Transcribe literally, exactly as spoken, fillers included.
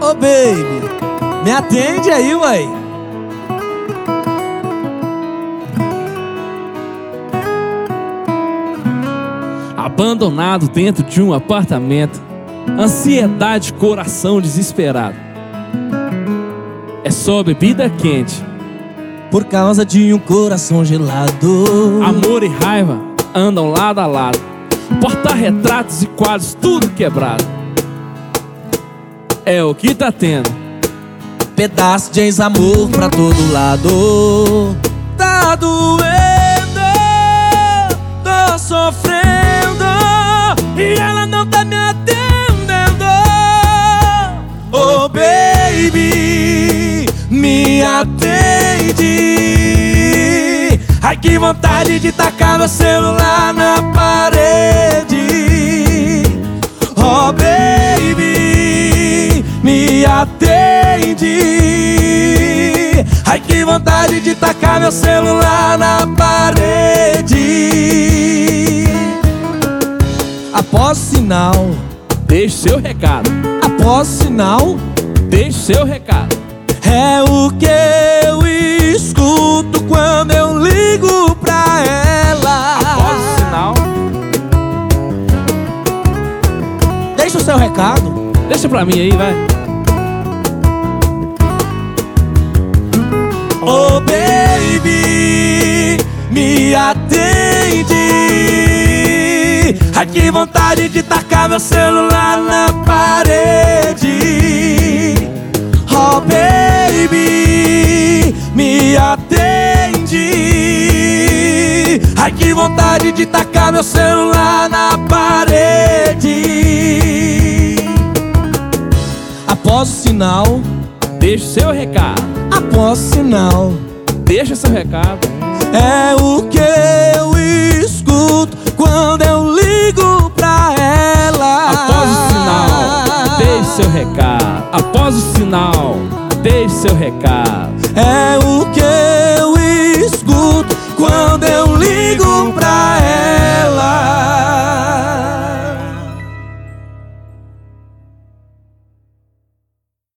Ô baby, me atende aí, uai. Abandonado dentro de um apartamento, ansiedade, coração desesperado. É só bebida quente, por causa de um coração gelado. amor e raiva andam lado a lado, porta-retratos e quadros tudo quebrado. É o que tá tendo, pedaço de ex-amor pra todo lado. Tá doendo, tô sofrendo e ela não tá me atendendo. Oh baby, me atende. Ai, que vontade de tacar meu celular na parede. Oh baby, me atende. Ai, que vontade de tacar meu celular na parede. Após o sinal, deixe seu recado. após o sinal, Deixe seu recado. é o que eu escuto quando eu ligo pra ela. Após o sinal, Deixa o seu recado. deixa pra mim aí, vai. Oh baby, me atende. Ai, que vontade de tacar meu celular na parede. Oh baby, me atende. Ai, que vontade de tacar meu celular na parede. Após o sinal, Deixe seu recado. após o sinal, Deixa seu recado. é o que eu escuto quando eu ligo pra ela. Após o sinal, deixe seu recado. Após o sinal, deixe seu recado. É o que eu escuto quando